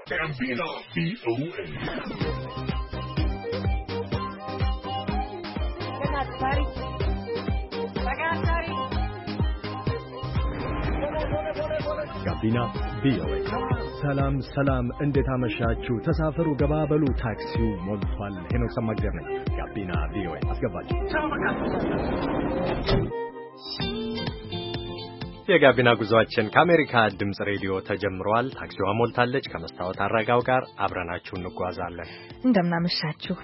Gambino VOA. ጋቢና ቪኦኤ። ሰላም እንዴት አመሻችሁ? ተሳፈሩ ገባበሉ፣ ታክሲው ሞልቷል። ሄኖክ ሰማግደር ነኝ። ጋቢና ቪኦኤ አስገባችሁ። የጋቢና ጉዟችን ከአሜሪካ ድምጽ ሬዲዮ ተጀምሯል። ታክሲዋ ሞልታለች። ከመስታወት አረጋው ጋር አብረናችሁ እንጓዛለን። እንደምናመሻችሁ።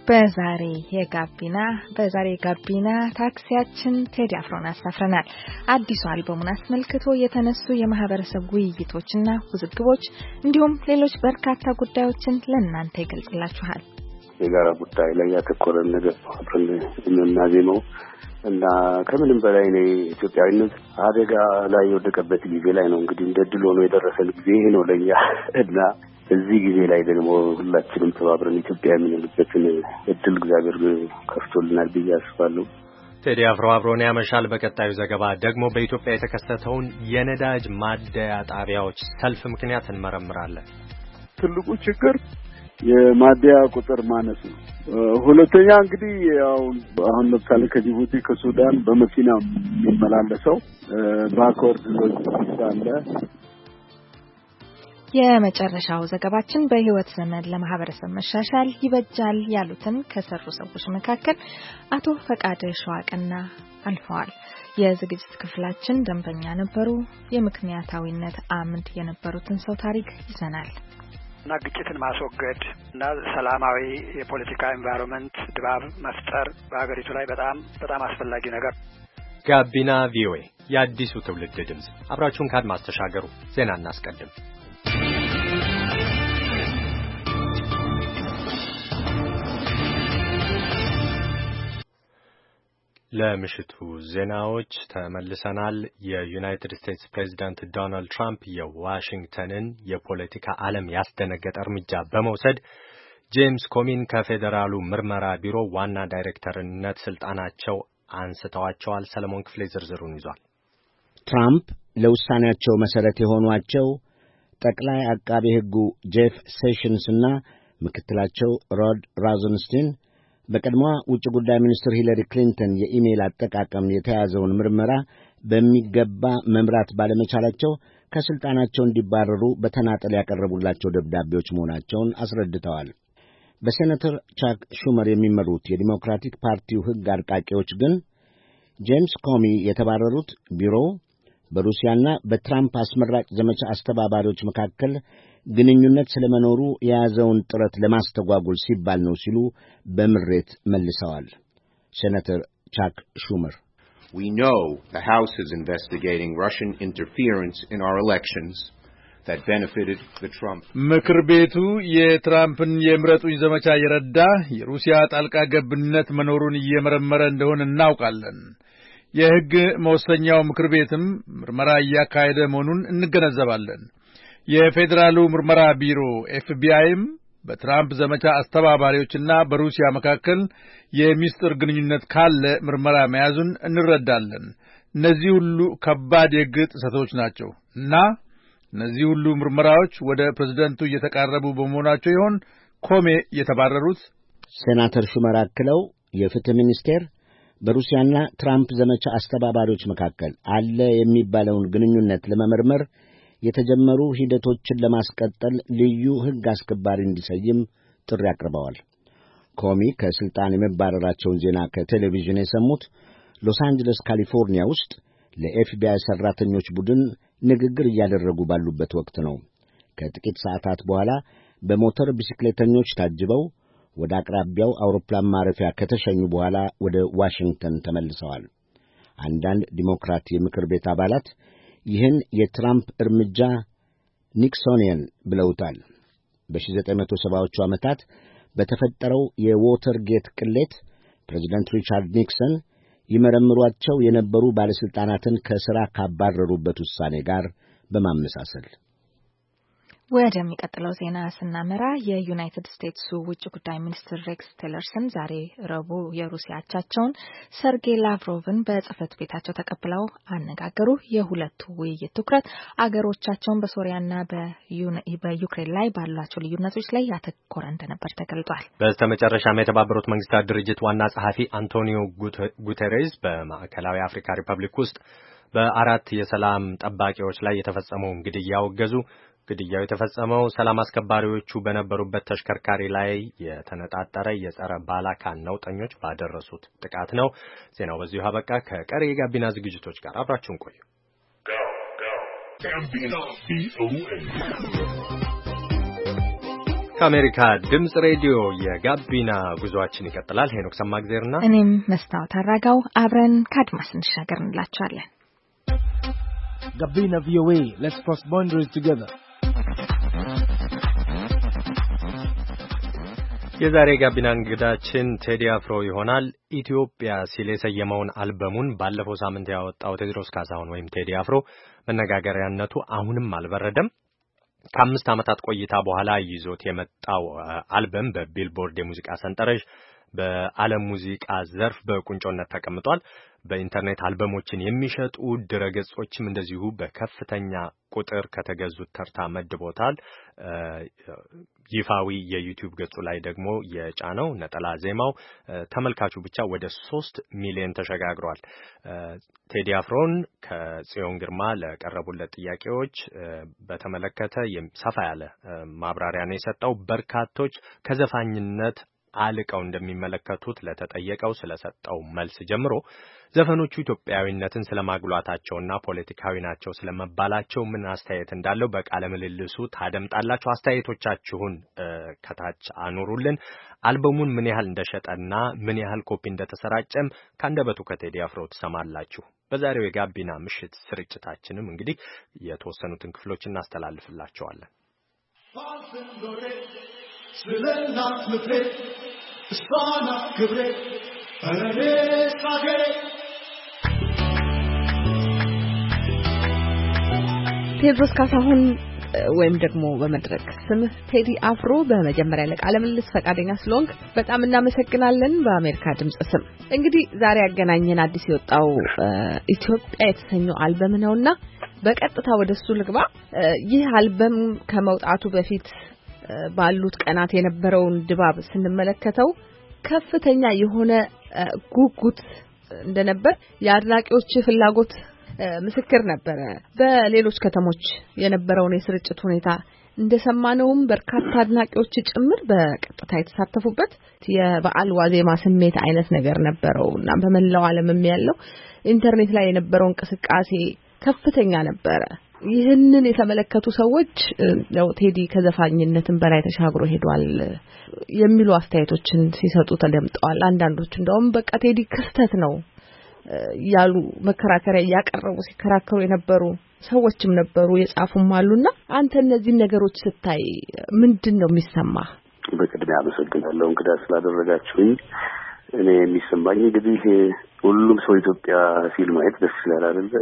በዛሬ ጋቢና ታክሲያችን ቴዲ አፍሮን አሳፍረናል። አዲሱ አልበሙን አስመልክቶ የተነሱ የማህበረሰብ ውይይቶችና ውዝግቦች እንዲሁም ሌሎች በርካታ ጉዳዮችን ለእናንተ ይገልጽላችኋል። የጋራ ጉዳይ ላይ ያተኮረን ነገር አብረን የምናዜመው እና ከምንም በላይ ነው ኢትዮጵያዊነት አደጋ ላይ የወደቀበት ጊዜ ላይ ነው። እንግዲህ እንደ ድል ሆኖ የደረሰን ጊዜ ነው ለኛ እና እዚህ ጊዜ ላይ ደግሞ ሁላችንም ተባብረን ኢትዮጵያ የምንልበትን እድል እግዚአብሔር ከፍቶልናል ብዬ አስባለሁ። ቴዲ አፍሮ አብሮን ያመሻል። በቀጣዩ ዘገባ ደግሞ በኢትዮጵያ የተከሰተውን የነዳጅ ማደያ ጣቢያዎች ሰልፍ ምክንያት እንመረምራለን። ትልቁ ችግር የማደያ ቁጥር ማነስ ነው። ሁለተኛ እንግዲህ አሁን ለምሳሌ ከጅቡቲ ከሱዳን በመኪና የሚመላለሰው ባኮርድ ሎጂስቲክስ አለ። የመጨረሻው ዘገባችን በህይወት ዘመን ለማህበረሰብ መሻሻል ይበጃል ያሉትን ከሰሩ ሰዎች መካከል አቶ ፈቃደ ሸዋቅና አልፈዋል። የዝግጅት ክፍላችን ደንበኛ ነበሩ። የምክንያታዊነት አምድ የነበሩትን ሰው ታሪክ ይዘናል። እና ግጭትን ማስወገድ እና ሰላማዊ የፖለቲካ ኤንቫይሮንመንት ድባብ መፍጠር በሀገሪቱ ላይ በጣም አስፈላጊ ነገር። ጋቢና ቪኦኤ የአዲሱ ትውልድ ድምጽ። አብራችሁን ካድማስ ተሻገሩ። ዜና እናስቀድም። ለምሽቱ ዜናዎች ተመልሰናል። የዩናይትድ ስቴትስ ፕሬዝዳንት ዶናልድ ትራምፕ የዋሽንግተንን የፖለቲካ ዓለም ያስደነገጠ እርምጃ በመውሰድ ጄምስ ኮሚን ከፌዴራሉ ምርመራ ቢሮ ዋና ዳይሬክተርነት ስልጣናቸው አንስተዋቸዋል። ሰለሞን ክፍሌ ዝርዝሩን ይዟል። ትራምፕ ለውሳኔያቸው መሰረት የሆኗቸው ጠቅላይ አቃቤ ሕጉ ጄፍ ሴሽንስ እና ምክትላቸው ሮድ ሮዘንስቲን በቀድሞዋ ውጭ ጉዳይ ሚኒስትር ሂለሪ ክሊንተን የኢሜይል አጠቃቀም የተያዘውን ምርመራ በሚገባ መምራት ባለመቻላቸው ከስልጣናቸው እንዲባረሩ በተናጠል ያቀረቡላቸው ደብዳቤዎች መሆናቸውን አስረድተዋል። በሴኔተር ቻክ ሹመር የሚመሩት የዲሞክራቲክ ፓርቲው ሕግ አርቃቂዎች ግን ጄምስ ኮሚ የተባረሩት ቢሮው በሩሲያና በትራምፕ አስመራጭ ዘመቻ አስተባባሪዎች መካከል ግንኙነት ስለመኖሩ የያዘውን ጥረት ለማስተጓጎል ሲባል ነው ሲሉ በምሬት መልሰዋል። ሴኔተር ቻክ ሹመር We know the House is investigating Russian interference in our elections that benefited the Trump. ምክር ቤቱ የትራምፕን የምረጡኝ ዘመቻ የረዳ የሩሲያ ጣልቃ ገብነት መኖሩን እየመረመረ እንደሆነ እናውቃለን። የሕግ መወሰኛው ምክር ቤትም ምርመራ እያካሄደ መሆኑን እንገነዘባለን። የፌዴራሉ ምርመራ ቢሮ ኤፍቢአይም በትራምፕ ዘመቻ አስተባባሪዎችና በሩሲያ መካከል የሚስጥር ግንኙነት ካለ ምርመራ መያዙን እንረዳለን። እነዚህ ሁሉ ከባድ የሕግ ጥሰቶች ናቸው እና እነዚህ ሁሉ ምርመራዎች ወደ ፕሬዝደንቱ እየተቃረቡ በመሆናቸው ይሆን ኮሜ የተባረሩት? ሴናተር ሹመር አክለው የፍትህ ሚኒስቴር በሩሲያና ትራምፕ ዘመቻ አስተባባሪዎች መካከል አለ የሚባለውን ግንኙነት ለመመርመር የተጀመሩ ሂደቶችን ለማስቀጠል ልዩ ሕግ አስከባሪ እንዲሰይም ጥሪ አቅርበዋል። ኮሚ ከስልጣን የመባረራቸውን ዜና ከቴሌቪዥን የሰሙት ሎስ አንጀለስ ካሊፎርኒያ ውስጥ ለኤፍቢአይ ሰራተኞች ቡድን ንግግር እያደረጉ ባሉበት ወቅት ነው። ከጥቂት ሰዓታት በኋላ በሞተር ቢስክሌተኞች ታጅበው ወደ አቅራቢያው አውሮፕላን ማረፊያ ከተሸኙ በኋላ ወደ ዋሽንግተን ተመልሰዋል። አንዳንድ ዲሞክራት የምክር ቤት አባላት ይህን የትራምፕ እርምጃ ኒክሶኒያን ብለውታል። በ1970ዎቹ ዓመታት በተፈጠረው የዎተርጌት ቅሌት ፕሬዚደንት ሪቻርድ ኒክሰን ይመረምሯቸው የነበሩ ባለስልጣናትን ከሥራ ካባረሩበት ውሳኔ ጋር በማመሳሰል ወደሚቀጥለው ዜና ስናመራ የዩናይትድ ስቴትሱ ውጭ ጉዳይ ሚኒስትር ሬክስ ቲለርሰን ዛሬ ረቡዕ የሩሲያ አቻቸውን ሰርጌይ ላቭሮቭን በጽህፈት ቤታቸው ተቀብለው አነጋገሩ። የሁለቱ ውይይት ትኩረት አገሮቻቸውን በሶሪያና በዩክሬን ላይ ባሏቸው ልዩነቶች ላይ ያተኮረ እንደነበር ተገልጿል። በስተመጨረሻም የተባበሩት መንግስታት ድርጅት ዋና ጸሐፊ አንቶኒዮ ጉተሬዝ በማዕከላዊ አፍሪካ ሪፐብሊክ ውስጥ በአራት የሰላም ጠባቂዎች ላይ የተፈጸመውን ግድያ አወገዙ። ግድያው የተፈጸመው ሰላም አስከባሪዎቹ በነበሩበት ተሽከርካሪ ላይ የተነጣጠረ የጸረ ባላካን ነውጠኞች ባደረሱት ጥቃት ነው። ዜናው በዚሁ አበቃ። ከቀሪ የጋቢና ዝግጅቶች ጋር አብራችሁን ቆዩ። ከአሜሪካ ድምጽ ሬዲዮ የጋቢና ጉዟችን ይቀጥላል። ሄኖክ ሰማግዜርና እኔም መስታወት አራጋው አብረን ከአድማስ እንሻገር እንላችኋለን። Gabina VOA, let's cross boundaries together. የዛሬ ጋቢና እንግዳችን ቴዲ አፍሮ ይሆናል። ኢትዮጵያ ሲል የሰየመውን አልበሙን ባለፈው ሳምንት ያወጣው ቴዎድሮስ ካሳሁን ወይም ቴዲ አፍሮ መነጋገሪያነቱ አሁንም አልበረደም። ከ5 ዓመታት ቆይታ በኋላ ይዞት የመጣው አልበም በቢልቦርድ የሙዚቃ ሰንጠረዥ በዓለም ሙዚቃ ዘርፍ በቁንጮነት ተቀምጧል። በኢንተርኔት አልበሞችን የሚሸጡ ድረገጾችም እንደዚሁ በከፍተኛ ቁጥር ከተገዙት ተርታ መድቦታል። ይፋዊ የዩቲዩብ ገጹ ላይ ደግሞ የጫነው ነጠላ ዜማው ተመልካቹ ብቻ ወደ 3 ሚሊዮን ተሸጋግሯል። ቴዲ አፍሮን ከጽዮን ግርማ ለቀረቡለት ጥያቄዎች በተመለከተ ሰፋ ያለ ማብራሪያ ነው የሰጠው። በርካቶች ከዘፋኝነት አልቀው እንደሚመለከቱት ለተጠየቀው ስለሰጠው መልስ ጀምሮ ዘፈኖቹ ኢትዮጵያዊነትን ስለማግሏታቸውና ፖለቲካዊ ናቸው ስለመባላቸው ምን አስተያየት እንዳለው በቃለ ምልልሱ ታደምጣላችሁ። አስተያየቶቻችሁን ከታች አኑሩልን። አልበሙን ምን ያህል እንደሸጠና ምን ያህል ኮፒ እንደተሰራጨም ከአንደበቱ ከቴዲ አፍሮ ትሰማላችሁ። በዛሬው የጋቢና ምሽት ስርጭታችንም እንግዲህ የተወሰኑትን ክፍሎች እናስተላልፍላችኋለን። ስለናት ምድሬ እሷና ክብሬ አረኔስ አገሬ። ቴዎድሮስ ካሳሁን ወይም ደግሞ በመድረክ ስምህ ቴዲ አፍሮ በመጀመሪያ ለቃለ ምልልስ ፈቃደኛ ስለሆንክ በጣም እናመሰግናለን። በአሜሪካ ድምጽ ስም እንግዲህ ዛሬ ያገናኘን አዲስ የወጣው ኢትዮጵያ የተሰኘው አልበም ነውና በቀጥታ ወደሱ ልግባ። ይህ አልበም ከመውጣቱ በፊት ባሉት ቀናት የነበረውን ድባብ ስንመለከተው ከፍተኛ የሆነ ጉጉት እንደነበር የአድናቂዎች ፍላጎት ምስክር ነበር። በሌሎች ከተሞች የነበረውን የስርጭት ሁኔታ እንደሰማነውም በርካታ አድናቂዎች ጭምር በቀጥታ የተሳተፉበት የበዓል ዋዜማ ስሜት አይነት ነገር ነበረውና በመላው ዓለምም ያለው ኢንተርኔት ላይ የነበረው እንቅስቃሴ ከፍተኛ ነበረ። ይህንን የተመለከቱ ሰዎች ነው ቴዲ ከዘፋኝነትም በላይ ተሻግሮ ሄዷል የሚሉ አስተያየቶችን ሲሰጡ ተደምጠዋል። አንዳንዶቹ እንደውም በቃ ቴዲ ክስተት ነው ያሉ መከራከሪያ ያቀረቡ ሲከራከሩ የነበሩ ሰዎችም ነበሩ፣ የጻፉም አሉና አንተ እነዚህ ነገሮች ስታይ ምንድነው የሚሰማህ? በቅድሚያ አመሰግናለሁ እንግዳ ስላደረጋችሁኝ። እኔ የሚሰማኝ እንግዲህ ሁሉም ሰው ኢትዮጵያ ፊልም ማየት ደስ ይላል አይደል?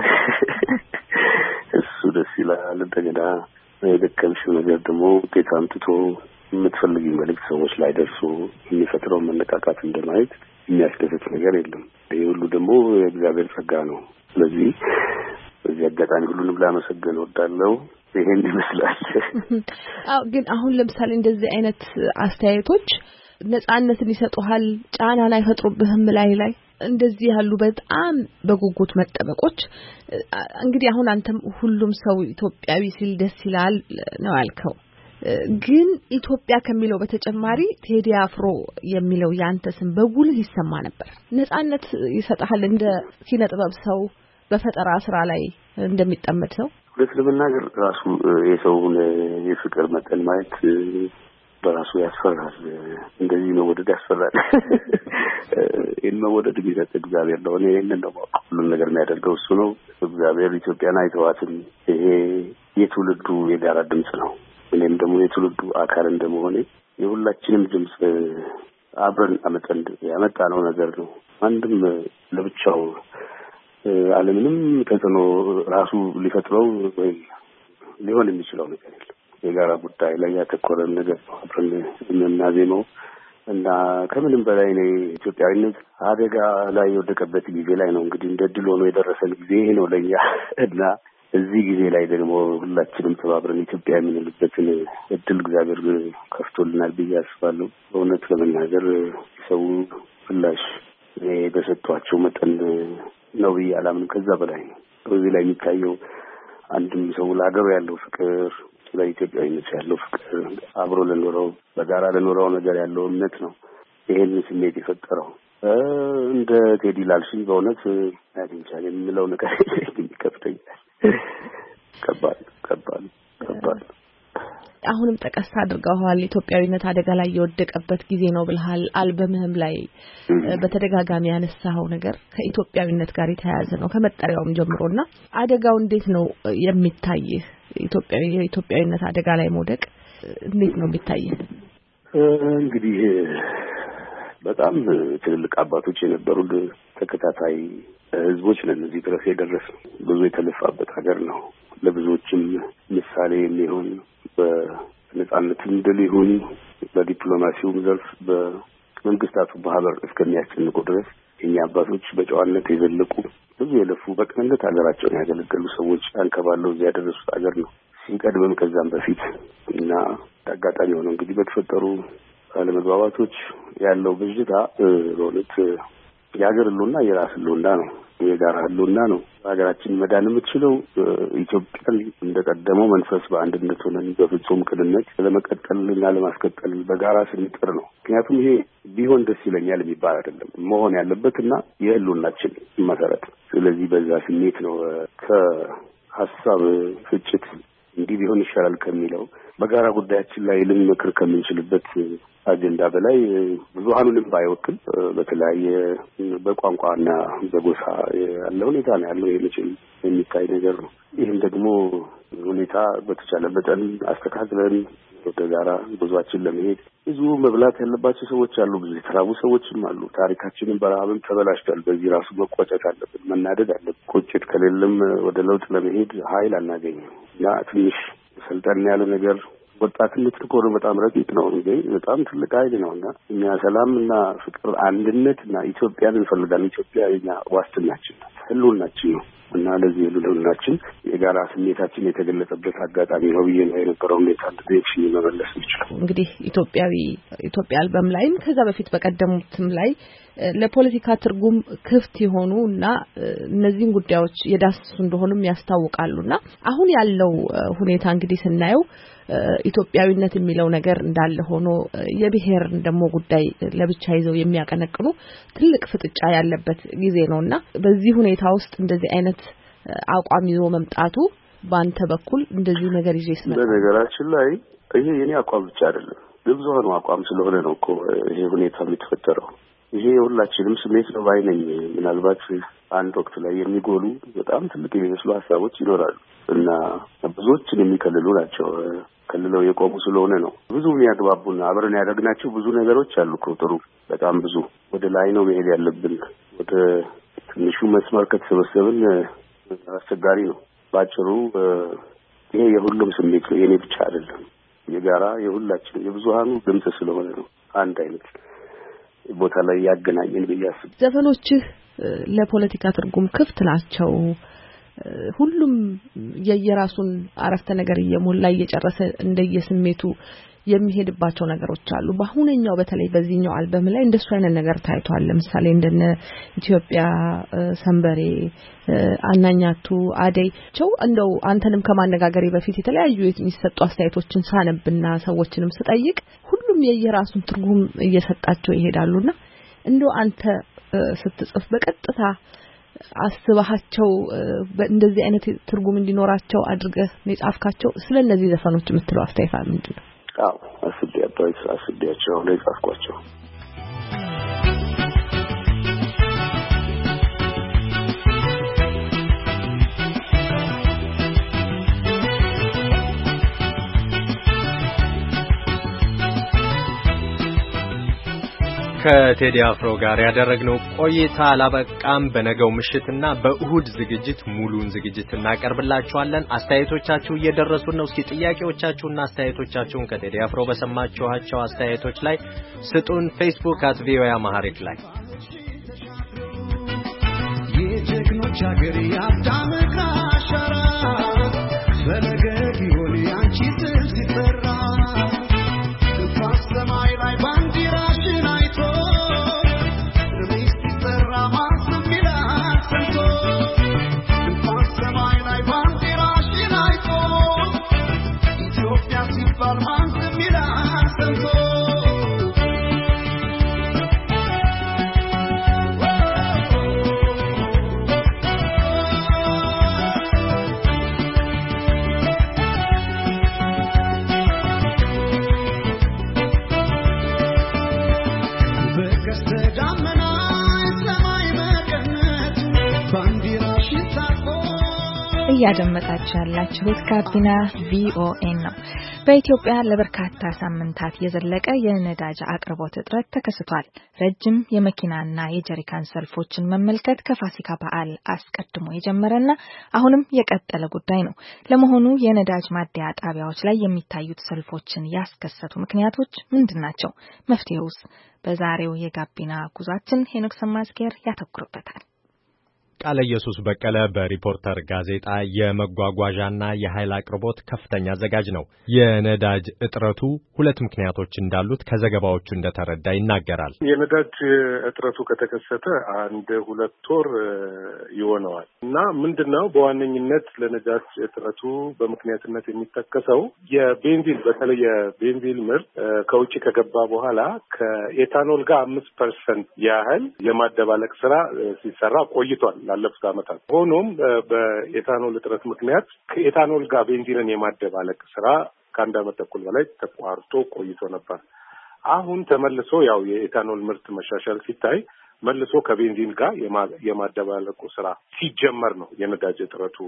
እሱ ደስ ይላል። እንደገና የደከምሽው ነገር ደግሞ ውጤት አምጥቶ የምትፈልጊው መልእክት ሰዎች ላይ ደርሶ የሚፈጥረው መነቃቃት እንደማየት የሚያስደስት ነገር የለም። ይሄ ሁሉ ደግሞ የእግዚአብሔር ጸጋ ነው። ስለዚህ በዚህ አጋጣሚ ሁሉንም ላመሰግን እወዳለሁ። ይሄን ይመስላል። ግን አሁን ለምሳሌ እንደዚህ አይነት አስተያየቶች ነፃነትን ይሰጡሃል፣ ጫናን አይፈጥሩብህም ላይ እንደዚህ ያሉ በጣም በጉጉት መጠበቆች እንግዲህ አሁን አንተም ሁሉም ሰው ኢትዮጵያዊ ሲል ደስ ይላል ነው ያልከው። ግን ኢትዮጵያ ከሚለው በተጨማሪ ቴዲ አፍሮ የሚለው ያንተ ስም በጉልህ ይሰማ ነበር። ነፃነት ይሰጣል እንደ ኪነ ጥበብ ሰው በፈጠራ ስራ ላይ እንደሚጠመድ ሰው። ሁለት ለመናገር ራሱ የሰውን የፍቅር መጠን ማየት በራሱ ያስፈራል። እንደዚህ ነው ወደድ ያስፈራል። ወደድ ቢሰጥ እግዚአብሔር ነው። እኔ ይሄንን ነው ሁሉን ነገር የሚያደርገው እሱ ነው። እግዚአብሔር ኢትዮጵያን አይተዋትም። ይሄ የትውልዱ የጋራ ድምጽ ነው። እኔም ደግሞ የትውልዱ አካል እንደመሆኔ የሁላችንም ድምጽ አብረን አመጣን ያመጣነው ነገር ነው። አንድም ለብቻው ዓለምንም ተጽዕኖ ራሱ ሊፈጥረው ወይ ሊሆን የሚችለው ነገር የለም። የጋራ ጉዳይ ላይ ያተኮረ ነገር አብረን የምናዜመው እና ከምንም በላይ ነው ኢትዮጵያዊነት አደጋ ላይ የወደቀበት ጊዜ ላይ ነው እንግዲህ እንደ ድል ሆኖ የደረሰን ጊዜ ይሄ ነው ለኛ እና እዚህ ጊዜ ላይ ደግሞ ሁላችንም ተባብረን ኢትዮጵያ የምንልበትን እድል እግዚአብሔር ከፍቶልናል ብዬ አስባለሁ። በእውነት ለመናገር ሰው ፍላሽ በሰጧቸው መጠን ነው ብዬ አላምንም። ከዛ በላይ በዚህ ላይ የሚታየው አንድም ሰው ለሀገሩ ያለው ፍቅር፣ ለኢትዮጵያዊነት ያለው ፍቅር፣ አብሮ ለኖረው በጋራ ለኖረው ነገር ያለው እምነት ነው ይሄን ስሜት የፈጠረው። እንደ ቴዲ ላልሽኝ በእውነት ያንቻል የምለው ነገር ይከፍተኛል። ከባድ አሁንም ጠቀስ አድርገዋል። ኢትዮጵያዊነት አደጋ ላይ የወደቀበት ጊዜ ነው ብለሃል። አልበምህም ላይ በተደጋጋሚ ያነሳው ነገር ከኢትዮጵያዊነት ጋር የተያያዘ ነው ከመጠሪያውም ጀምሮና አደጋው እንዴት ነው የሚታይህ? የኢትዮጵያዊነት አደጋ ላይ መውደቅ እንዴት ነው የሚታይህ? እንግዲህ በጣም ትልልቅ አባቶች የነበሩት ተከታታይ ህዝቦች ነን እዚህ ድረስ የደረስነው። ብዙ የተለፋበት ሀገር ነው። ለብዙዎችም ምሳሌ የሚሆን በነጻነትም ድል ይሁን በዲፕሎማሲውም ዘርፍ በመንግስታቱ ማህበር እስከሚያስጨንቁ ድረስ የኛ አባቶች በጨዋነት የዘለቁ ብዙ የለፉ በቅንነት ሀገራቸውን ያገለገሉ ሰዎች አንከባለው እዚያ ያደረሱት ሀገር ነው። ሲቀድምም ከዛም በፊት እና አጋጣሚ ሆነው እንግዲህ በተፈጠሩ አለመግባባቶች ያለው ብዥታ በእውነት የሀገር ህልውና የራስ ህልውና ነው፣ የጋራ ህልውና ነው። ሀገራችን መዳን የምትችለው ኢትዮጵያን እንደቀደመው መንፈስ በአንድነት ሆነን በፍጹም ቅንነት ለመቀጠልና ለማስቀጠል በጋራ ስንጥር ነው። ምክንያቱም ይሄ ቢሆን ደስ ይለኛል የሚባል አይደለም፣ መሆን ያለበትና የህልውናችን መሰረት። ስለዚህ በዛ ስሜት ነው ከሀሳብ ፍጭት እንዲህ ቢሆን ይሻላል ከሚለው በጋራ ጉዳያችን ላይ ልንመክር ከምንችልበት አጀንዳ በላይ ብዙሃኑንም ባይወክል በተለያየ በቋንቋና በጎሳ ያለ ሁኔታ ነው ያለው። ይሄ መቼም የሚታይ ነገር ነው። ይህም ደግሞ ሁኔታ በተቻለ መጠን አስተካክለን ወደ ጋራ ጉዟችን ለመሄድ ብዙ መብላት ያለባቸው ሰዎች አሉ፣ ብዙ የተራቡ ሰዎችም አሉ። ታሪካችንን በረሃብም ተበላሽቷል። በዚህ ራሱ መቆጨት አለብን፣ መናደድ አለብን። ቁጭት ከሌለም ወደ ለውጥ ለመሄድ ኃይል አናገኝም እና ትንሽ ሰልጠን ያለ ነገር ወጣትነት ትኮር በጣም ረቂቅ ነው እንዴ በጣም ትልቅ ኃይል ነውና እኛ ሰላምና ፍቅር አንድነትና ኢትዮጵያን እንፈልጋለን። ኢትዮጵያ የኛ ዋስትናችን ነው፣ ህልውናችን ነው እና ለዚህ ህልውናችን የጋራ ስሜታችን የተገለጸበት አጋጣሚ ነው ብዬ ነው የነበረው ሁኔታ እንደዚህ መመለስ ይችላል። እንግዲህ ኢትዮጵያ አልበም ላይም ከዛ በፊት በቀደሙትም ላይ ለፖለቲካ ትርጉም ክፍት የሆኑ እና እነዚህን ጉዳዮች የዳሰሱ እንደሆኑም ያስታውቃሉና አሁን ያለው ሁኔታ እንግዲህ ስናየው ኢትዮጵያዊነት የሚለው ነገር እንዳለ ሆኖ የብሔር ደግሞ ጉዳይ ለብቻ ይዘው የሚያቀነቅኑ ትልቅ ፍጥጫ ያለበት ጊዜ ነውና በዚህ ሁኔታ ውስጥ እንደዚህ አይነት አቋም ይዞ መምጣቱ በአንተ በኩል እንደዚህ ነገር ይዤ ስመጣ በነገራችን ላይ ይሄ የኔ አቋም ብቻ አይደለም የብዙሃኑ አቋም ስለሆነ ነው እኮ ይሄ ሁኔታ የተፈጠረው። ይሄ የሁላችንም ስሜት ነው ባይነኝ። ምናልባት አንድ ወቅት ላይ የሚጎሉ በጣም ትልቅ የሚመስሉ ሀሳቦች ይኖራሉ እና ብዙዎችን የሚከልሉ ናቸው። ከልለው የቆሙ ስለሆነ ነው። ብዙ የሚያግባቡና አብረን ያደረግናቸው ብዙ ነገሮች አሉ እኮ ጥሩ በጣም ብዙ። ወደ ላይ ነው መሄድ ያለብን። ወደ ትንሹ መስመር ከተሰበሰብን አስቸጋሪ ነው። ባጭሩ ይሄ የሁሉም ስሜት ነው፣ የኔ ብቻ አይደለም። የጋራ የሁላችን የብዙሃኑ ድምጽ ስለሆነ ነው አንድ አይነት ቦታ ላይ ያገናኘን ብያስብ። ዘፈኖችህ ለፖለቲካ ትርጉም ክፍት ናቸው። ሁሉም የየራሱን አረፍተ ነገር እየሞላ እየጨረሰ እንደየስሜቱ የሚሄድባቸው ነገሮች አሉ። በአሁንኛው በተለይ በዚህኛው አልበም ላይ እንደሱ አይነት ነገር ታይቷል። ለምሳሌ እንደነ ኢትዮጵያ፣ ሰንበሬ፣ አናኛቱ፣ አደይቸው እንደው አንተንም ከማነጋገሬ በፊት የተለያዩ የሚሰጡ አስተያየቶችን ሳነብና ሰዎችንም ስጠይቅ ሁሉም የየራሱን ትርጉም እየሰጣቸው ይሄዳሉና እንደው አንተ ስትጽፍ በቀጥታ አስባቸው እንደዚህ አይነት ትርጉም እንዲኖራቸው አድርገህ የጻፍካቸው ስለነዚህ ዘፈኖች የምትለው አስተያየት ምንድነው? አዎ አስቤያቸው ነው የጻፍኳቸው። ከቴዲ አፍሮ ጋር ያደረግነው ቆይታ አላበቃም። በነገው ምሽትና በእሁድ ዝግጅት ሙሉን ዝግጅት እናቀርብላችኋለን። አስተያየቶቻችሁ እየደረሱን ነው። እስኪ ጥያቄዎቻችሁና አስተያየቶቻችሁን ከቴዲ አፍሮ በሰማችኋቸው አስተያየቶች ላይ ስጡን። ፌስቡክ @VOA አማሃሪክ ላይ የጀግኖች ሀገር ያዳምቅ አሻራ በነገር ቢሆን ያንቺ ስም ሲጠራ በሰማይ ላይ ባንዲራሽን አይቶ ሚስት ሲጠራ ማስብ ይላል ሰምቶ በሰማይ ላይ ባንዲራሽን አይቶ ኢትዮጵያ ሲባል ማስብ ይላል ሰምቶ እያደመጣችሁ ያላችሁት ጋቢና ቪኦኤ ነው። በኢትዮጵያ ለበርካታ ሳምንታት የዘለቀ የነዳጅ አቅርቦት እጥረት ተከስቷል። ረጅም የመኪናና የጀሪካን ሰልፎችን መመልከት ከፋሲካ በዓል አስቀድሞ የጀመረና አሁንም የቀጠለ ጉዳይ ነው። ለመሆኑ የነዳጅ ማደያ ጣቢያዎች ላይ የሚታዩት ሰልፎችን ያስከሰቱ ምክንያቶች ምንድን ናቸው? መፍትሄውስ? በዛሬው የጋቢና ጉዟችን ሄኖክ ሰማዝጌር ያተኩርበታል። ቃለ ኢየሱስ በቀለ በሪፖርተር ጋዜጣ የመጓጓዣና የኃይል አቅርቦት ከፍተኛ አዘጋጅ ነው። የነዳጅ እጥረቱ ሁለት ምክንያቶች እንዳሉት ከዘገባዎቹ እንደተረዳ ይናገራል። የነዳጅ እጥረቱ ከተከሰተ 1-2 ወር ይሆነዋል እና ምንድነው በዋነኝነት ለነዳጅ እጥረቱ በምክንያትነት የሚጠቀሰው የቤንዚን በተለይ የቤንዚን ምርት ከውጭ ከገባ በኋላ ከኤታኖል ጋር 5% ያህል የማደባለቅ ስራ ሲሰራ ቆይቷል ላለፉት ዓመታት። ሆኖም በኤታኖል እጥረት ምክንያት ከኤታኖል ጋር ቤንዚንን የማደባለቅ ስራ ከአንድ ዓመት ተኩል በላይ ተቋርጦ ቆይቶ ነበር። አሁን ተመልሶ ያው የኤታኖል ምርት መሻሻል ሲታይ መልሶ ከቤንዚን ጋር የማደባለቁ ስራ ሲጀመር ነው የነዳጅ እጥረቱ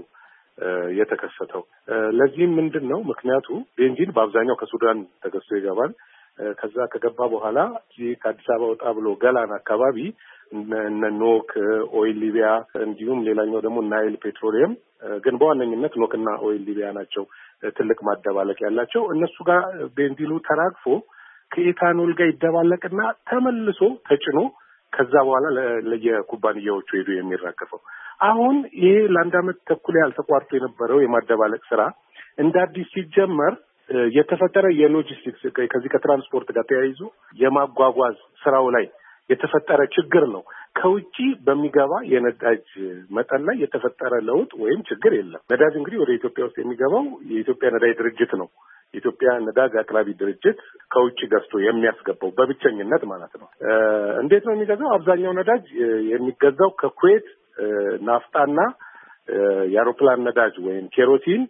የተከሰተው። ለዚህም ምንድነው ምክንያቱ? ቤንዚን በአብዛኛው ከሱዳን ተገዝቶ ይገባል። ከዛ ከገባ በኋላ ከአዲስ አበባ ወጣ ብሎ ገላን አካባቢ እነ ኖክ ኦይል ሊቢያ እንዲሁም ሌላኛው ደግሞ ናይል ፔትሮሊየም ግን በዋነኝነት ኖክና ኦይል ሊቢያ ናቸው ትልቅ ማደባለቅ ያላቸው። እነሱ ጋር ቤንዚሉ ተራግፎ ከኤታኖል ጋር ይደባለቅና ተመልሶ ተጭኖ ከዛ በኋላ ለየኩባንያዎቹ ሄዱ የሚራከፈው። አሁን ይሄ ለአንድ ዓመት ተኩል ያህል ተቋርጦ የነበረው የማደባለቅ ስራ እንደ አዲስ ሲጀመር የተፈጠረ የሎጂስቲክስ ከዚህ ከትራንስፖርት ጋር ተያይዞ የማጓጓዝ ስራው ላይ የተፈጠረ ችግር ነው። ከውጪ በሚገባ የነዳጅ መጠን ላይ የተፈጠረ ለውጥ ወይም ችግር የለም። ነዳጅ እንግዲህ ወደ ኢትዮጵያ ውስጥ የሚገባው የኢትዮጵያ ነዳጅ ድርጅት ነው። የኢትዮጵያ ነዳጅ አቅራቢ ድርጅት ከውጪ ገዝቶ የሚያስገባው በብቸኝነት ማለት ነው። እንዴት ነው የሚገዛው? አብዛኛው ነዳጅ የሚገዛው ከኩዌት ናፍጣና የአውሮፕላን ነዳጅ ወይም ኬሮሲን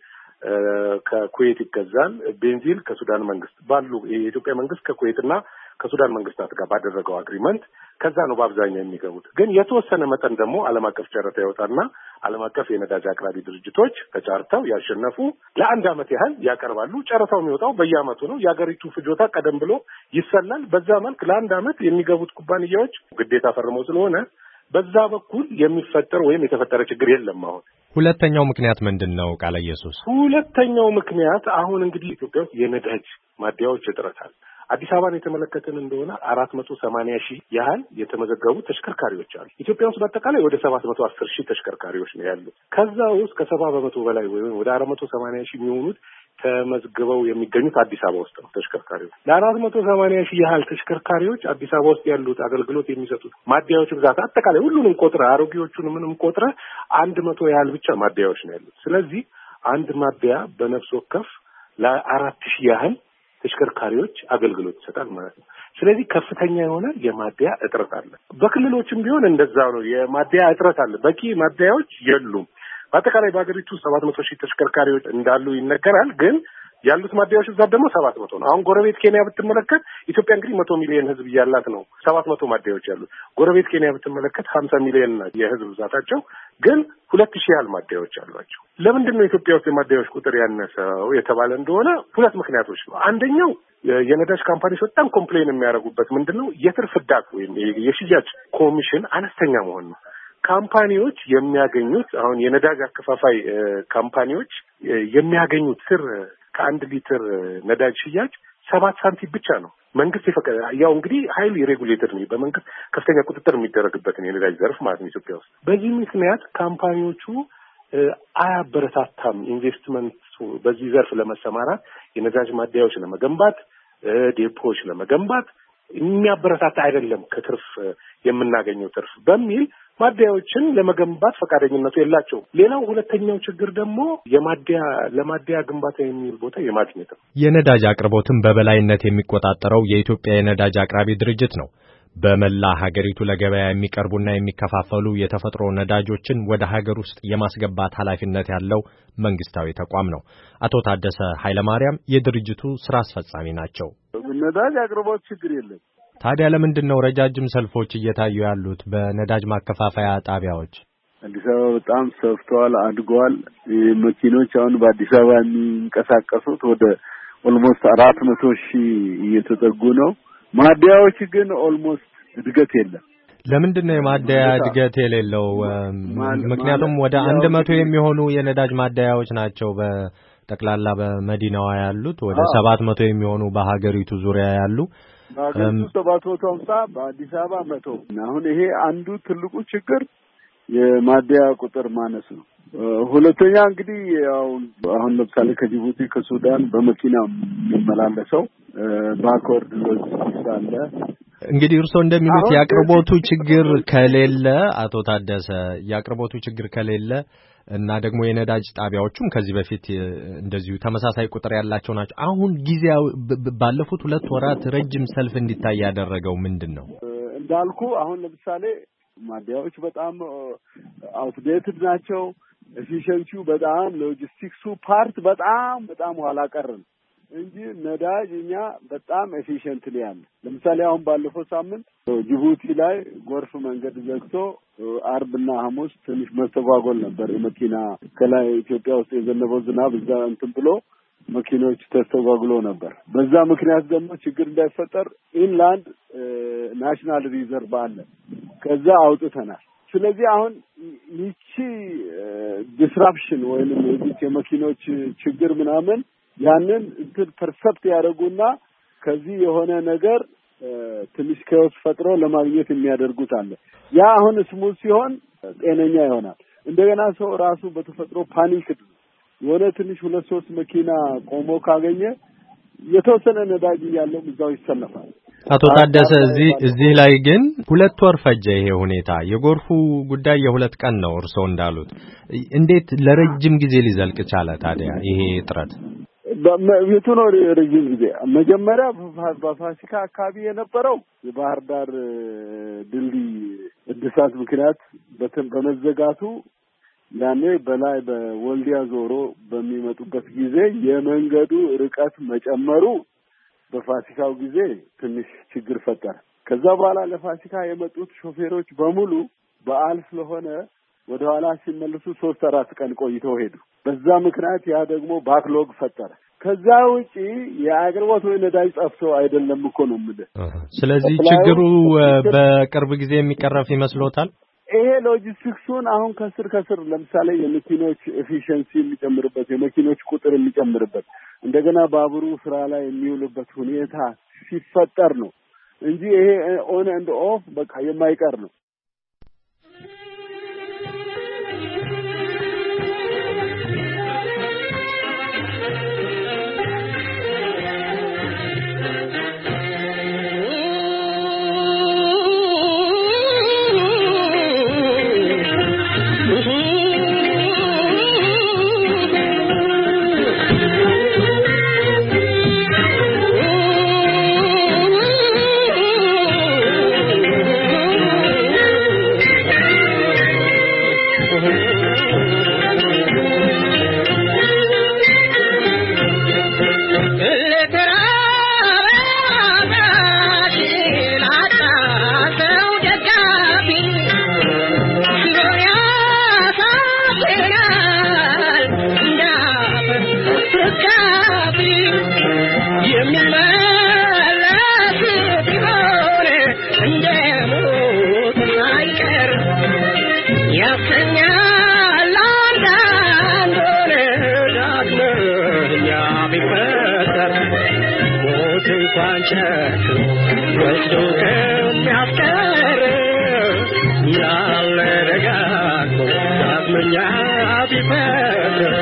ከኩዌት ይገዛል። ቤንዚን ከሱዳን መንግስት ባሉ የኢትዮጵያ መንግስት ከኩዌትና ከሱዳን መንግስታት ጋር ባደረገው አግሪመንት ከዛ ነው በአብዛኛው የሚገቡት። ግን የተወሰነ መጠን ደግሞ ዓለም አቀፍ ጨረታ ያወጣና ዓለም አቀፍ የነዳጅ አቅራቢ ድርጅቶች ተጫርተው ያሸነፉ ለአንድ ዓመት ያህል ያቀርባሉ። ጨረታው የሚወጣው በየዓመቱ ነው። የሀገሪቱ ፍጆታ ቀደም ብሎ ይሰላል። በዛ መልክ ለአንድ ዓመት የሚገቡት ኩባንያዎች ግዴታ ፈርመው ስለሆነ በዛ በኩል የሚፈጠር ወይም የተፈጠረ ችግር የለም። አሁን ሁለተኛው ምክንያት ምንድነው? ቃለ ኢየሱስ ሁለተኛው ምክንያት አሁን እንግዲህ ኢትዮጵያ ውስጥ የነዳጅ ማደያዎች እጥረት አለ። አዲስ አበባን የተመለከትን እንደሆነ 480,000 ያህል የተመዘገቡ ተሽከርካሪዎች አሉ። ኢትዮጵያ ውስጥ በአጠቃላይ ወደ 710,000 ተሽከርካሪዎች ነው ያሉት። ከዛ ውስጥ ከ70% በላይ ወይም ወደ 480,000 የሚሆኑት ተመዝግበው የሚገኙት አዲስ አበባ ውስጥ ነው። ተሽከርካሪዎች ለ480,000 ያህል ተሽከርካሪዎች አዲስ አበባ ውስጥ ያሉት አገልግሎት የሚሰጡት ማደያዎች ብዛት አጠቃላይ ሁሉንም ቆጥረ አሮጌዎቹን ምንም ቆጥረ 100 ያህል ብቻ ማደያዎች ነው ያሉት። ስለዚህ አንድ ማደያ በነፍስ ወከፍ ለ4,000 ያህል ተሽከርካሪዎች አገልግሎት ይሰጣል ማለት ነው። ስለዚህ ከፍተኛ የሆነ የማደያ እጥረት አለ። በክልሎችም ቢሆን እንደዛው ነው። የማደያ እጥረት አለ። በቂ ማደያዎች የሉም። በአጠቃላይ በአገሪቱ 700,000 ተሽከርካሪዎች እንዳሉ ይነገራል። ግን ያሉት ማደያዎች ብዛት ደግሞ 700 ነው። አሁን ጎረቤት ኬንያ ብትመለከት ኢትዮጵያ እንግዲህ 100 ሚሊዮን ሕዝብ ያላት ነው 700 ማደያዎች ያሉት። ጎረቤት ኬንያ ብትመለከት 50 ሚሊዮን የሕዝብ ብዛታቸው ግን 2,000 ያህል ማደያዎች አሏቸው። ለምንድን ነው ኢትዮጵያ ውስጥ የማደያዎች ቁጥር ያነሰው የተባለ እንደሆነ ሁለት ምክንያቶች ነው። አንደኛው የነዳጅ ካምፓኒዎች በጣም ኮምፕሌን የሚያደርጉበት ምንድነው የትርፍ ዳቅ ወይም የሽያጭ ኮሚሽን አነስተኛ መሆን ነው። ካምፓኒዎች የሚያገኙት አሁን የነዳጅ አከፋፋይ ካምፓኒዎች የሚያገኙት ስር ከአንድ ሊትር ነዳጅ ሽያጭ 7 ሳንቲም ብቻ ነው። መንግስት የፈቀደ ያው እንግዲህ ሃይሊ ሬጉሌተር ነው፣ በመንግስት ከፍተኛ ቁጥጥር የሚደረግበት የነዳጅ ዘርፍ ማለት ነው ኢትዮጵያ ውስጥ። በዚህ ምክንያት ካምፓኒዎቹ አያበረታታም ኢንቨስትመንት በዚህ ዘርፍ ለመሰማራት የነዳጅ ማደያዎች ለመገንባት ዴፖዎች ለመገንባት የሚያበረታታ አይደለም። ከትርፍ የምናገኘው ትርፍ በሚል ማደያዎችን ለመገንባት ፈቃደኝነቱ የላቸው። ሌላው ሁለተኛው ችግር ደግሞ ለማደያ ግንባታ የሚውል ቦታ የማግኘት ነው። የነዳጅ አቅርቦትን በበላይነት የሚቆጣጠረው የኢትዮጵያ የነዳጅ አቅራቢ ድርጅት ነው። በመላ ሀገሪቱ ለገበያ የሚቀርቡና የሚከፋፈሉ የተፈጥሮ ነዳጆችን ወደ ሀገር ውስጥ የማስገባት ኃላፊነት ያለው መንግስታዊ ተቋም ነው። አቶ ታደሰ ኃይለማርያም የድርጅቱ ስራ አስፈጻሚ ናቸው። ነዳጅ አቅርቦት ችግር የለም። ታዲያ ለምንድን ነው ረጃጅም ሰልፎች እየታዩ ያሉት በነዳጅ ማከፋፈያ ጣቢያዎች? አዲስ አበባ በጣም ሰፍቷል፣ አድጓል። መኪኖች አሁን በአዲስ አበባ የሚንቀሳቀሱት ወደ ኦልሞስት 400,000 እየተጠጉ ነው። ማደያዎች ግን ኦልሞስት እድገት የለም። ለምንድን ነው የማደያ እድገት የሌለው? ምክንያቱም ወደ 100 የሚሆኑ የነዳጅ ማደያዎች ናቸው በጠቅላላ በመዲናዋ ያሉት፣ ወደ 700 የሚሆኑ በሀገሪቱ ዙሪያ ያሉ። በሀገሪቱ 750 በአዲስ አበባ 100። አሁን ይሄ አንዱ ትልቁ ችግር የማደያ ቁጥር ማነስ ነው። ሁለተኛ እንግዲህ ያው አሁን ለምሳሌ ከጅቡቲ ከሱዳን በመኪና የሚመላለሰው ባኮርድ ሎጂስቲክስ አለ። እንግዲህ እርሶ እንደሚሉት ያቅርቦቱ ችግር ከሌለ አቶ ታደሰ ያቅርቦቱ ችግር ከሌለ እና ደግሞ የነዳጅ ጣቢያዎቹም ከዚህ በፊት እንደዚሁ ተመሳሳይ ቁጥር ያላቸው ናቸው። አሁን ጊዜያዊ ባለፉት 2 ወራት ረጅም ሰልፍ እንዲታይ ያደረገው ምንድነው? እንዳልኩ አሁን ለምሳሌ ማደያዎች በጣም አውትዴትድ ናቸው። ኤፊሺየንሲው በጣም ሎጂስቲክሱ ፓርት በጣም ኋላ ቀር ነው እንጂ ነዳጅ እኛ በጣም ኤፊሺየንትሊ ያለ። ለምሳሌ አሁን ባለፈው ሳምንት ጅቡቲ ላይ ጎርፍ መንገድ ዘግቶ አርብና ሐሙስ ትንሽ መስተጓጎል ነበር። የመኪና ከላይ ኢትዮጵያ ውስጥ የዘነበው ዝናብ እዛ እንትን ብሎ መኪኖች ተስተጓጉሎ ነበር። በዛ ምክንያት ደግሞ ችግር እንዳይፈጠር ኢንላንድ ናሽናል ሪዘርቭ አለ፣ ከዛ አውጥተናል። ስለዚህ አሁን ይቺ ዲስራፕሽን ወይንም የመኪኖች ችግር ምናምን ያንን እንትን ፐርሰፕት ያደርጉና ከዚህ የሆነ ነገር ትንሽ ከውስጥ ፈጥሮ ለማግኘት የሚያደርጉት አለ። ያ አሁን ስሙዝ ሲሆን ጤነኛ ይሆናል። እንደገና ሰው ራሱ በተፈጥሮ ፓኒክ የሆነ ትንሽ 2-3 መኪና ቆሞ ካገኘ የተወሰነ ነዳጅ ያለው እዛው ይሰለፋል። አቶ ታደሰ እዚህ ላይ ግን 2 ወር ፈጀ ይሄ ሁኔታ። የጎርፉ ጉዳይ የ2 ቀን ነው እርስዎ እንዳሉት። እንዴት ለረጅም ጊዜ ሊዘልቅ ቻለ ታዲያ ይሄ ጥረት? የቱ ነው ረጅም ጊዜ? መጀመሪያ በፋሲካ አካባቢ የነበረው የባህር ዳር ድልድይ እድሳት ምክንያት በመዘጋቱ ያኔ በላይ በወልዲያ ዞሮ በሚመጡበት ጊዜ የመንገዱ ርቀት መጨመሩ በፋሲካው ጊዜ ትንሽ ችግር ፈጠረ። ከዛ በኋላ ለፋሲካ የመጡት ሾፌሮች በሙሉ በዓል ስለሆነ ወደ ኋላ ሲመለሱ 3-4 ቀን ቆይተው ሄዱ። በዛ ምክንያት ያ ደግሞ ባክሎግ ፈጠረ። ከዛ ውጪ የአቅርቦት ወይ ነዳጅ ጠፍቶ አይደለም እኮ ነው የምልህ። ስለዚህ ችግሩ በቅርብ ጊዜ የሚቀረፍ ይመስሎታል? ይሄ ሎጂስቲክሱን አሁን ከስር ለምሳሌ የመኪኖች ኤፊሺየንሲ የሚጨምርበት፣ የመኪኖች ቁጥር የሚጨምርበት፣ እንደገና ባቡሩ ስራ ላይ የሚውልበት ሁኔታ ሲፈጠር ነው እንጂ ይሄ ኦን ኤንድ ኦፍ በቃ የማይቀር ነው። You're ሞት እንኳን ቸክሎ ወስዶ ከሚያስቀር ያለ ደጋግሞ ዳግመኛ ቢፈጥር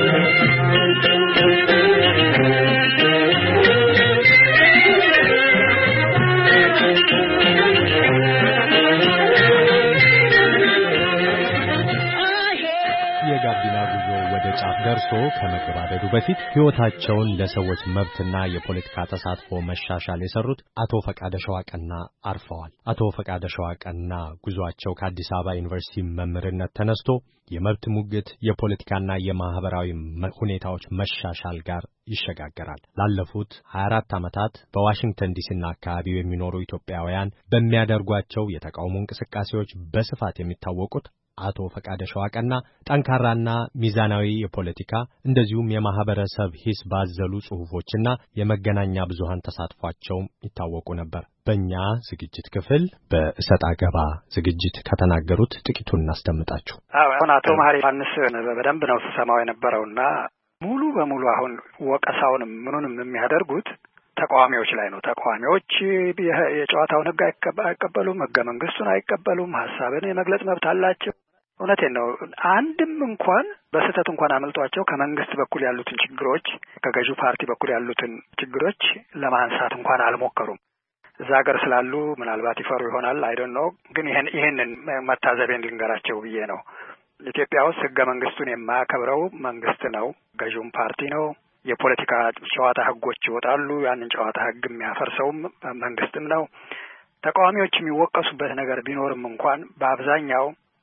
ደርሶ ከመገባደዱ በፊት ሕይወታቸውን ለሰዎች መብትና የፖለቲካ ተሳትፎ መሻሻል የሰሩት አቶ ፈቃደ ሸዋቀና አርፈዋል። አቶ ፈቃደ ሸዋቀና ጉዟቸው ከአዲስ አበባ ዩኒቨርሲቲ መምህርነት ተነስቶ የመብት ሙግት፣ የፖለቲካና የማህበራዊ ሁኔታዎች መሻሻል ጋር ይሸጋገራል። ላለፉት 24 ዓመታት በዋሽንግተን ዲሲና አካባቢው የሚኖሩ ኢትዮጵያውያን በሚያደርጓቸው የተቃውሞ እንቅስቃሴዎች በስፋት የሚታወቁት አቶ ፈቃደ ሸዋቀና ጠንካራና ሚዛናዊ የፖለቲካ እንደዚሁም የማህበረሰብ ሂስ ባዘሉ ጽሑፎችና የመገናኛ ብዙሃን ተሳትፏቸው ይታወቁ ነበር። በእኛ ዝግጅት ክፍል በእሰጥ አገባ ዝግጅት ከተናገሩት ጥቂቱን እናስደምጣችሁ። አሁን አቶ መሐሪ ዮሐንስ በደንብ ነው ስሰማው የነበረውና ሙሉ በሙሉ አሁን ወቀሳውንም ምኑንም የሚያደርጉት ተቃዋሚዎች ላይ ነው። ተቃዋሚዎች የጨዋታውን ሕግ አይቀበሉም፣ ሕገ መንግስቱን አይቀበሉም፣ ሐሳብን የመግለጽ መብት አላቸው። እውነቴን ነው። አንድም እንኳን በስህተት እንኳን አመልጧቸው ከመንግስት በኩል ያሉትን ችግሮች ከገዢው ፓርቲ በኩል ያሉትን ችግሮች ለማንሳት እንኳን አልሞከሩም። እዛ ሀገር ስላሉ ምናልባት ይፈሩ ይሆናል አይ ዶንት ኖ። ግን ይሄንን መታዘቤን ልንገራቸው ብዬ ነው። ኢትዮጵያ ውስጥ ሕገ መንግስቱን የማያከብረው መንግስት ነው፣ ገዢውም ፓርቲ ነው። የፖለቲካ ጨዋታ ሕጎች ይወጣሉ። ያንን ጨዋታ ሕግ የሚያፈርሰውም መንግስትም ነው። ተቃዋሚዎች የሚወቀሱበት ነገር ቢኖርም እንኳን በአብዛኛው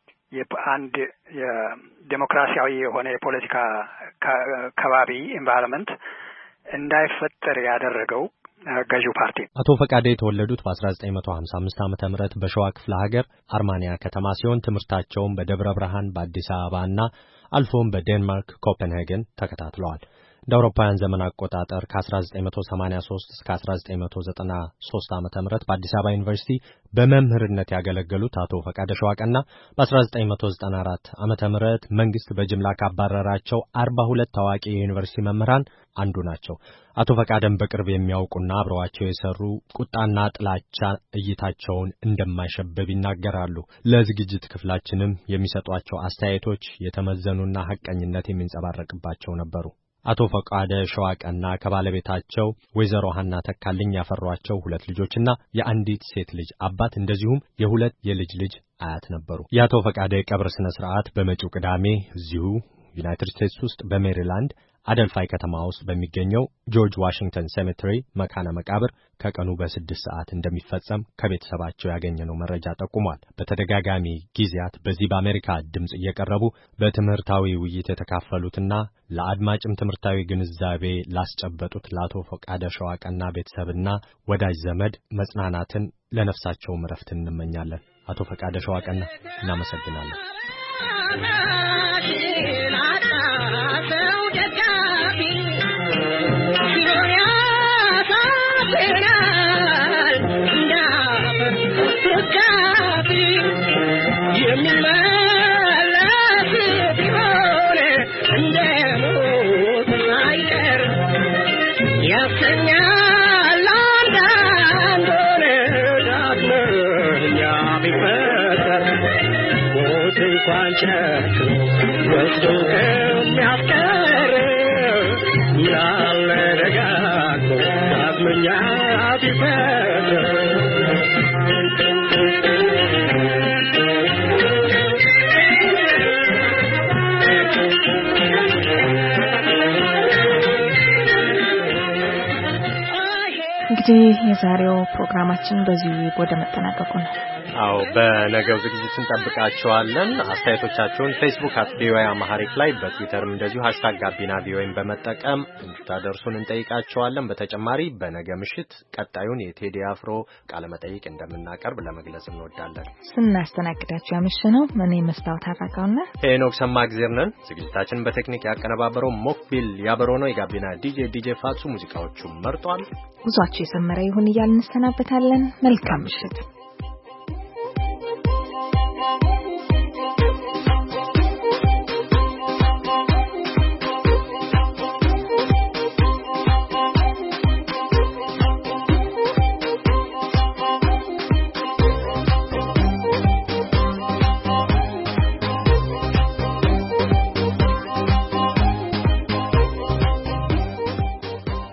አንድ የዴሞክራሲያዊ የሆነ የፖለቲካ ከባቢ ኤንቫይሮንመንት እንዳይፈጠር ያደረገው ገዢው ፓርቲ። አቶ ፈቃደ የተወለዱት በ1955 ዓመተ ምህረት በሸዋ ክፍለ ሀገር አርማንያ ከተማ ሲሆን ትምህርታቸውን በደብረ ብርሃን፣ በአዲስ አበባና አልፎም በዴንማርክ ኮፐንሄገን ተከታትለዋል። እንደ አውሮፓውያን ዘመን አቆጣጠር ከ1983 እስከ 1993 ዓመተ ምህረት በአዲስ አበባ ዩኒቨርሲቲ በመምህርነት ያገለገሉት አቶ ፈቃደ ሸዋቀና በ1994 ዓመተ ምህረት መንግስት በጅምላ ካባረራቸው 42 ታዋቂ የዩኒቨርሲቲ መምህራን አንዱ ናቸው። አቶ ፈቃደን በቅርብ የሚያውቁና አብረዋቸው የሰሩ ቁጣና ጥላቻ እይታቸውን እንደማይሸበብ ይናገራሉ። ለዝግጅት ክፍላችንም የሚሰጧቸው አስተያየቶች የተመዘኑና ሐቀኝነት የሚንጸባረቅባቸው ነበሩ። አቶ ፈቃደ ሸዋቀና ከባለቤታቸው ወይዘሮ ሀና ተካልኝ ያፈሯቸው 2 ልጆችና የአንዲት ሴት ልጅ አባት እንደዚሁም የ2 የልጅ ልጅ አያት ነበሩ። የአቶ ፈቃደ የቀብር ስነ ስርዓት በመጪው ቅዳሜ እዚሁ ዩናይትድ ስቴትስ ውስጥ በሜሪላንድ አደልፋይ ከተማ ውስጥ በሚገኘው ጆርጅ ዋሽንግተን ሴሜተሪ መካነ መቃብር ከቀኑ በ6 ሰዓት እንደሚፈጸም ከቤተሰባቸው ያገኘነው መረጃ ጠቁሟል። በተደጋጋሚ ጊዜያት በዚህ በአሜሪካ ድምጽ እየቀረቡ በትምህርታዊ ውይይት የተካፈሉትና ለአድማጭም ትምህርታዊ ግንዛቤ ላስጨበጡት ለአቶ ፈቃደ ሸዋቀና ቤተሰብና ወዳጅ ዘመድ መጽናናትን ለነፍሳቸው ዕረፍት እንመኛለን። አቶ ፈቃደ ሸዋቀና እናመሰግናለን። እንግዲህ የዛሬው ፕሮግራማችን በዚሁ ወደ መጠናቀቁ ነው። አዎ በነገው ዝግጅት እንጠብቃችኋለን። አስተያየቶቻችሁን ፌስቡክ @ቪኦኤ ላይ በትዊተርም እንደዚሁ #ጋቢናቪኦኤን በመጠቀም እንድታደርሱን እንጠይቃችኋለን። በተጨማሪ በነገ ምሽት ቀጣዩን የቴዲ አፍሮ ቃለ መጠይቅ እንደምናቀርብ ለመግለጽ እንወዳለን። ስናስተናግዳችሁ ያመሸነው እኔ መስታወት አራቃውና ሄኖክ ሰማእግዜር ነን። ዝግጅታችንን በቴክኒክ ያቀነባበረው ሞክቢል ያበረው ነው። የጋቢና ዲጄ ፋቱ ሙዚቃዎቹን መርጧል። ጉዟችሁ የሰመረ ይሁን እያልን እንሰናበታለን። መልካም ምሽት።